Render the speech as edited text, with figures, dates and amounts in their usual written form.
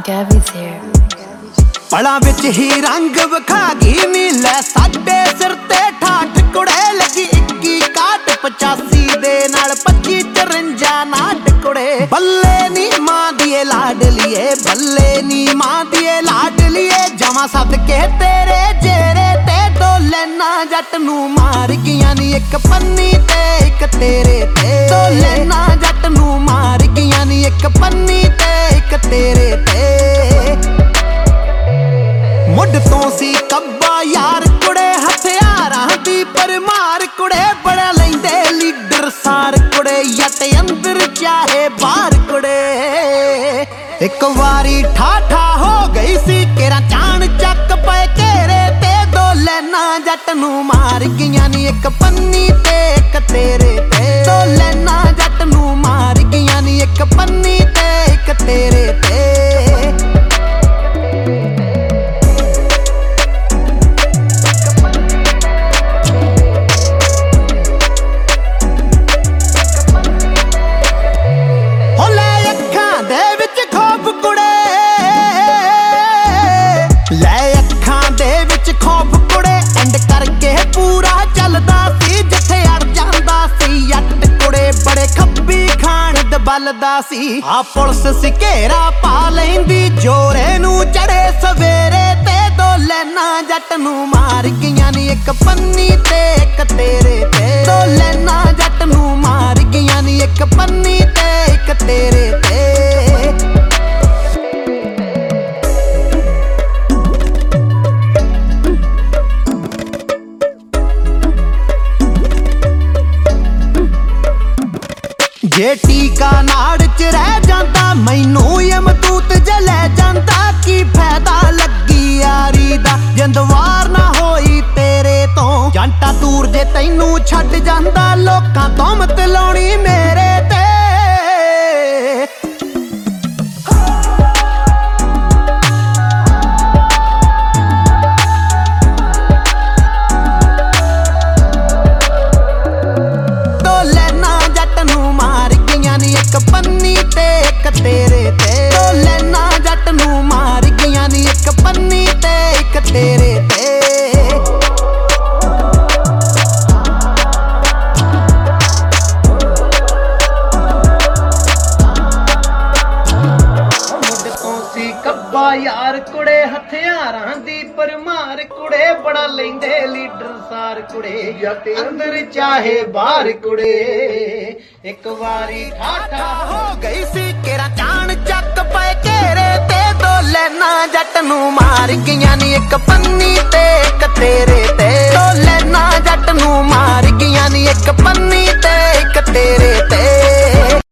Gabby's here. ਪਲਾਂ ਵਿੱਚ ਹੀ ਰੰਗ ਵਿਖਾ ਗਈ ਨੀ ਲੈ ਸਾਡੇ ਸਿਰ ਤੇ ਠਾਠ ਕੁੜੇ ਲੱਗੀ 21 61 85 ਦੇ ਨਾਲ 25 54 ਨਾਟ ਕੁੜੇ ਬੱਲੇ ਨੀ ਮਾਂ ਦੀਏ ਲਾਡਲੀਏ ਬੱਲੇ ਨੀ ਮਾਂ ਦੀਏ ਲਾਡਲੀਏ ਜਮਾਂ ਸਦਕੇ ਤੇਰੇ ਜੇਰੇ ਤੇ ਡੋਲੇ ਨਾ ਜੱਟ ਨੂੰ ਮਾਰ ਗਈਆਂ ਨੀ ਇੱਕ ਪੰਨੀ ਤੇ ਇੱਕ ਤੇਰੇ ਤੇ ਡੋਲੇ ਨਾ ਜੱਟ ਨੂੰ ਮਾਰ ਗਈਆਂ ਨੀ ਇੱਕ ਪੰਨੀ ਤੇ ਇੱਕ ਤੇਰੇ ਤੇ ਮੁੱਢ ਤੋਂ ਸੀ ਕੱਬਾ ਯਾਰ ਕੁੜੇ ਹਥਿਆਰਾਂ ਦੀ ਪਰਮਾਰ ਕੁੜੇ ਬੜਾ ਲੈਂਦੇ ਲੀਡਰ ਸਾਰ ਕੁੜੇ ਜੱਟ ਅੰਦਰ ਚਾਹੇ ਬਾਹਰ ਕੁੜੇ ਇੱਕ ਵਾਰੀ ਠਾਠਾ ਹੋ ਗਈ ਸੀ ਕੇਰਾ ਚਾਣ ਚੱਕ ਪਏ ਘੇਰੇ ਤੇ ਦੋ ਲੈਣਾ ਜੱਟ ਨੂੰ ਮਾਰ ਗਈਆਂ ਨੀ ਇੱਕ ਪੰਨੀ ਤੇ ਇੱਕ ਤੇਰੇ ਤੇ ਦੋ ਲੈਣਾ ਜੱਟ ਨੂੰ ਮਾਰ ਗਈਆਂ ਨੀ ਇੱਕ ਪੰਨੀ ਤੇ ਇੱਕ ਤੇਰੇ ਤੇ ਬਲਦਾ ਸੀ ਆ ਪੁਲਿਸ ਸੀ ਘੇਰਾ ਪਾ ਲੈਂਦੀ ਜੋਰੇ ਨੂੰ ਚੜੇ ਸਵੇਰੇ ਤੇ ਦੋ ਲੈਣਾ ਜੱਟ ਨੂੰ ਮਾਰ ਗਈਆਂ ਨੀ ਇੱਕ ਪੰਨੀ ਤੇ ਇੱਕ ਤੇਰੇ ਤੇ ਦੋ ਲੈਣਾ ਜੱਟ ਨੂੰ ਮਾਰ ਗਈਆਂ ਨੀ ਇੱਕ ਪੰਨੀ ਤੇ ਇੱਕ ਤੇਰੇ ਤੇ ਜੇ ਟੀਕਾ ਨਾੜ ਚ ਰਹਿ ਜਾਂਦਾ ਮੈਨੂੰ ਯਮਦੂਤ ਜਲੇ ਜਾਂਦਾ ਕੀ ਫਾਇਦਾ ਲੱਗੀ ਯਾਰੀ ਦਾ ਜਿੰਦਵਾਰ ਨਾ ਹੋਈ ਤੇਰੇ ਤੋਂ ਜੰਟਾ ਦੂਰ ਜੇ ਤੈਨੂੰ ਛੱਡ ਜਾਂਦਾ ਲੋਕਾਂ ਤੋਂ ਮਤ ਲਾਉਣੀ ਮੇਰੇ ਤੇ ਇੱਕ ਪੰਨੀ ਤੇ ਇੱਕ ਤੇਰੇ ਤੇ ਦੋ ਲੈਣਾ ਜੱਟ ਨੂੰ ਮਾਰ ਗਈਆਂ ਨੀ ਇੱਕ ਪੰਨੀ ਤੇ ਇੱਕ ਤੇਰੇ ਤੇ ਮੁੱਢ ਤੋਂ ਸੀ ਕੱਬਾ ਯਾਰ ਕੁੜੇ ਹਥਿਆਰਾਂ ਦੀ ਪਰਮਾਰ ਕੁੜੇ ਬੜਾ ਲੈਂਦੇ ਲੀਡਰ ਸਾਰ ਕੁੜੇ ਜੱਟ ਅੰਦਰ ਚਾਹੇ ਬਾਹਰ ਕੁੜੇ ਇੱਕ ਵਾਰੀ ਠਾਠਾ ਹੋ ਗਈ ਸੀ ਕੇਰਾ ਚਾਣ ਚੱਕ ਪਏ ਘੇਰੇ ਤੇ ਦੋ ਲੈਣਾ ਜੱਟ ਨੂੰ ਮਾਰ ਗਈਆਂ ਨੀ ਇੱਕ ਪੰਨੀ ਤੇ ਇੱਕ ਤੇਰੇ ਤੇ ਦੋ ਲੈਣਾ ਜੱਟ ਨੂੰ ਮਾਰ ਗਈਆਂ ਨੀ ਇੱਕ ਪੰਨੀ